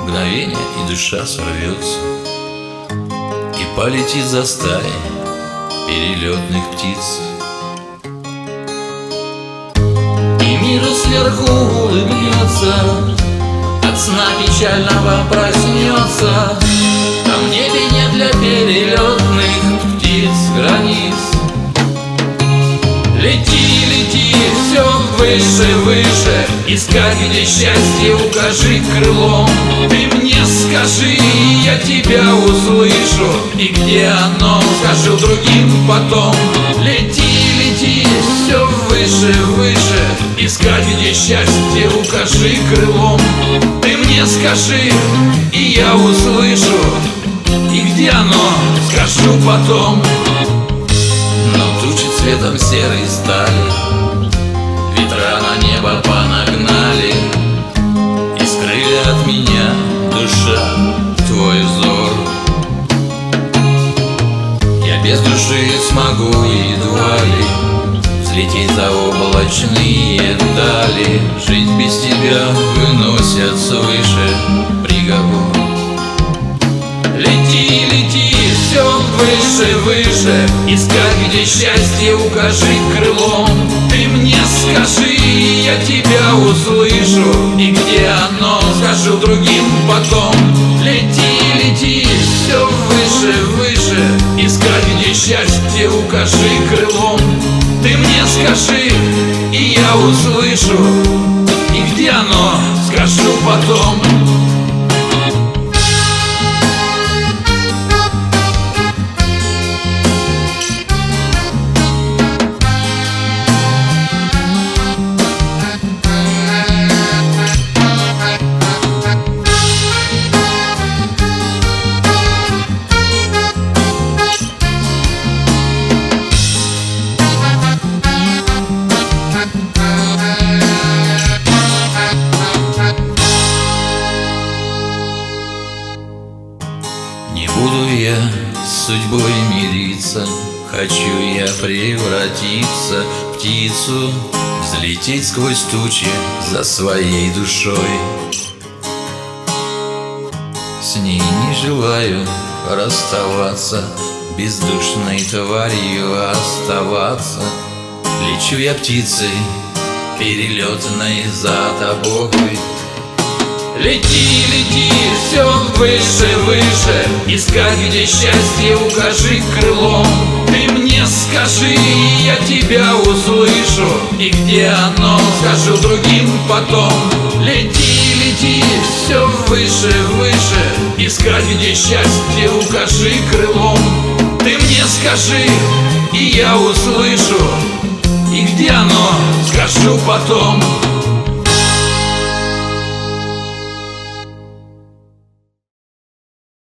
мгновение, и душа сорвется и полетит за стаей перелетных птиц. И мир сверху улыбнется, от сна печального проснется. Там в небе нет для перелетных птиц границ. Лети, лети, все выше, выше, искать, где счастье, укажи крылом. Ты мне скажи, я тебя услышу, и где оно, скажу другим потом. Лети, лети, все выше, выше, искать, где счастье, укажи крылом. Ты мне скажи, и я услышу, и где оно, скажу потом. Но тучи цветом серой стали, ветра на небо понагнали, и скрыли от меня, душа, твой взор. Я без души смогу едва ли взлететь за облачные дали. Жить без тебя выносят свыше приговор. Лети, лети, все выше, выше, искать, где счастье, укажи крылом. Ты мне скажи, я тебя услышу, и где оно, скажу другим потом. Лети, лети, все выше, выше, искать, где счастье, укажи крылом. Ты мне скажи, и я услышу, и где оно, скажу потом. Не буду я с судьбой мириться, хочу я превратиться в птицу, взлететь сквозь тучи за своей душой. С ней не желаю расставаться, бездушной тварью оставаться. Лечу я птицей перелетной за тобой. Лети, лети, все выше, выше, искать, где счастье, укажи крылом. Ты мне скажи, я тебя услышу, и где оно, скажу другим потом. Лети, лети, все выше, выше, искать, где счастье, укажи крылом. Ты мне скажи, и я услышу, и где оно, скажу потом.